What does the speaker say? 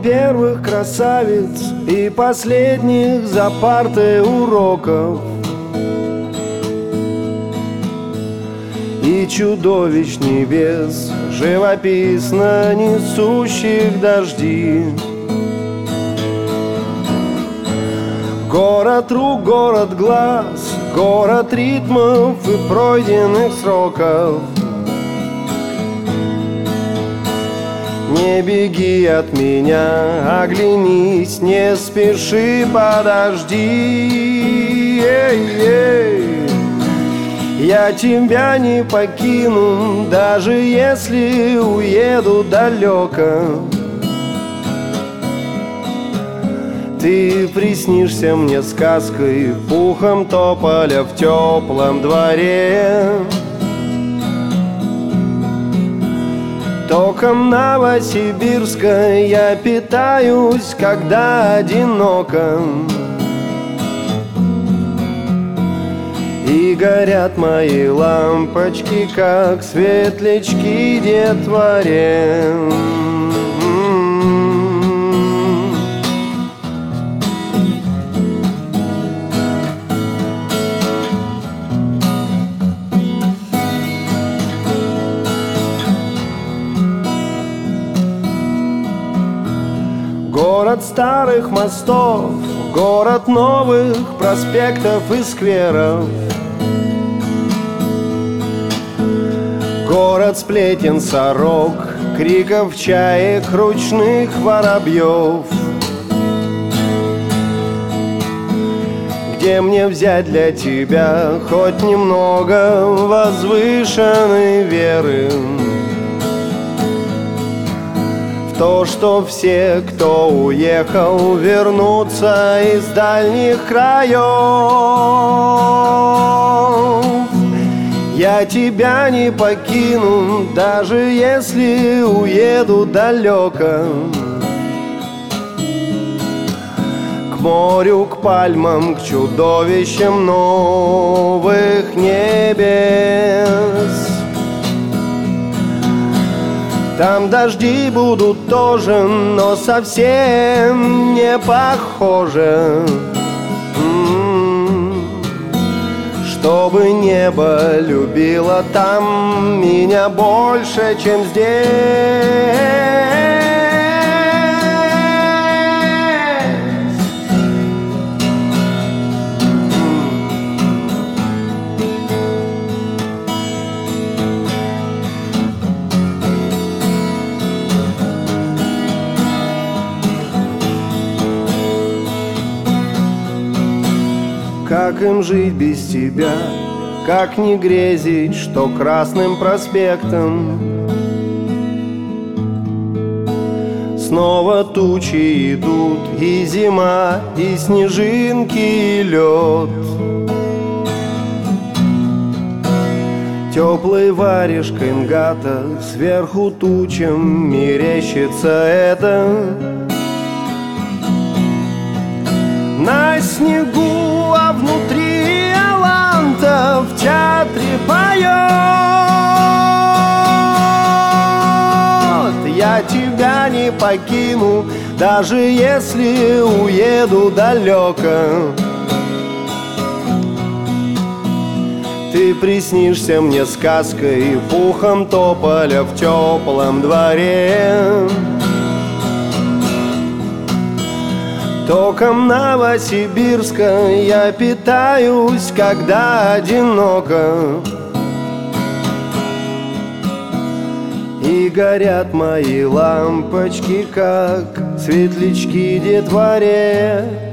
первых красавиц и последних за партой уроков, и чудовищ небес, живописно несущих дожди. Город рук, город глаз, город ритмов и пройденных сроков. Не беги от меня, оглянись, не спеши, подожди. Я тебя не покину, даже если уеду далеко. Ты приснишься мне сказкой, пухом тополя в теплом дворе. Током Новосибирска я питаюсь, когда одиноко. И горят мои лампочки, как светлячки детворе. Город старых мостов, город новых проспектов и скверов, город сплетен сорок, криков чаек, ручных воробьев. Где мне взять для тебя хоть немного возвышенной веры в то, что все, кто уехал, вернутся из дальних краев? Я тебя не покину, даже если уеду далеко. К морю, к пальмам, к чудовищам новых небес. Там дожди будут тоже, но совсем не похоже. Чтобы небо любило там меня больше, чем здесь. Как им жить без тебя? Как не грезить, что Красным проспектом снова тучи идут, и зима, и снежинки, и лед. Теплой варежкой нгата сверху тучам мерещится это. На снегу, а внутри Аланта в театре поет. Я тебя не покину, даже если уеду далеко. Ты приснишься мне сказкой, пухом тополя в теплом дворе. Током Новосибирска я питаюсь, когда одиноко. И горят мои лампочки, как светлячки детворе.